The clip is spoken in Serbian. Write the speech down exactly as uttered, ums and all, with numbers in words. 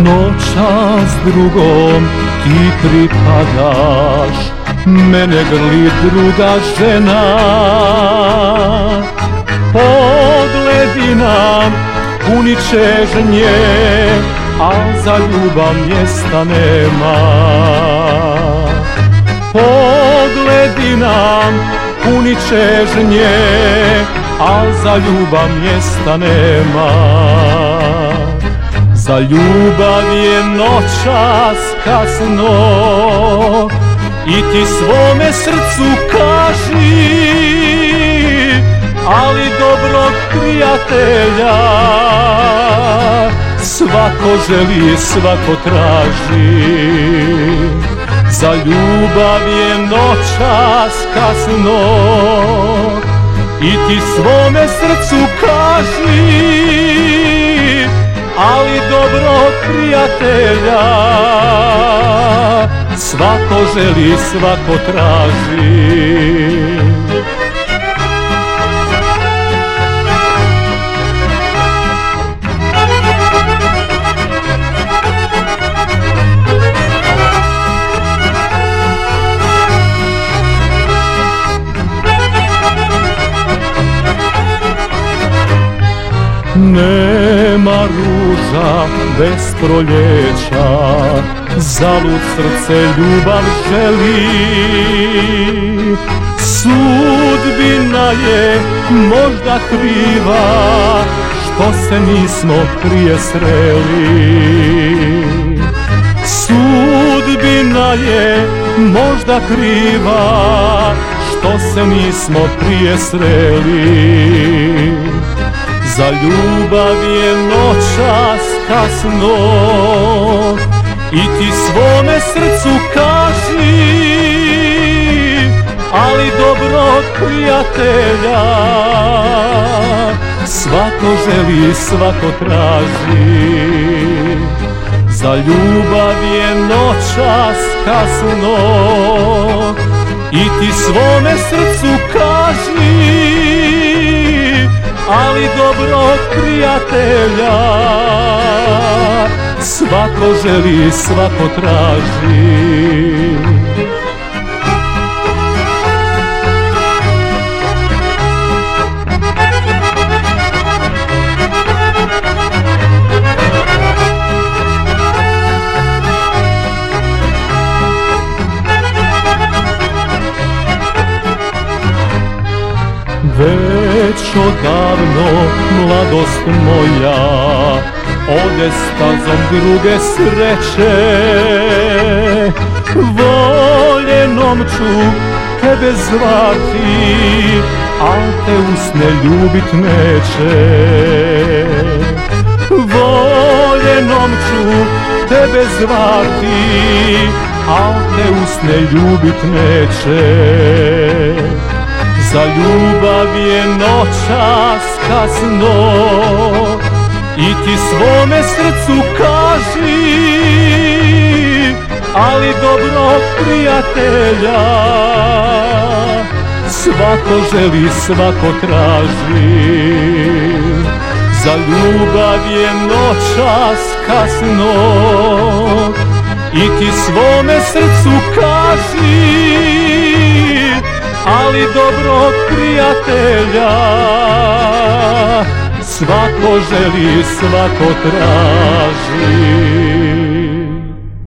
Noćas drugom ti pripadaš, mene grli druga žena. Pogledi nam puni čežnje, a za ljubav mjesta nema. Pogledi nam puni čežnje, a za ljubav mjesta nema. Za ljubav je noćas kasno, i ti svome srcu kaži, ali dobrog prijatelja svako želi, svako traži. Za ljubav je noćas kasno, i ti svome srcu kaži, ali dobrog prijatelja svako želi, svako traži. Nema ruža bez proljeća, zalud srce ljubav želi. Sudbina je možda kriva, što se nismo prije sreli. Sudbina je možda kriva, što se nismo prije sreli. Za ljubav je noćas kasno, i ti svome srcu kaži, ali dobrog prijatelja svako želi, svako traži. Za ljubav je noćas kasno, i ti svome srcu kaži, ali dobrog prijatelja svako želi, svako traži. Već odavno mladost moja ode stazom druge sreće. Voljenom ću tebe zvati, al te usne ljubit neće. Voljenom ću tebe zvati, al te usne ljubit neće. Za ljubav je noćas kasno, i ti svome srcu kaži, ali dobrog prijatelja svako želi, svako traži. Za ljubav je noćas kasno, i ti svome srcu kaži, ali dobrog prijatelja svako želi, svako traži.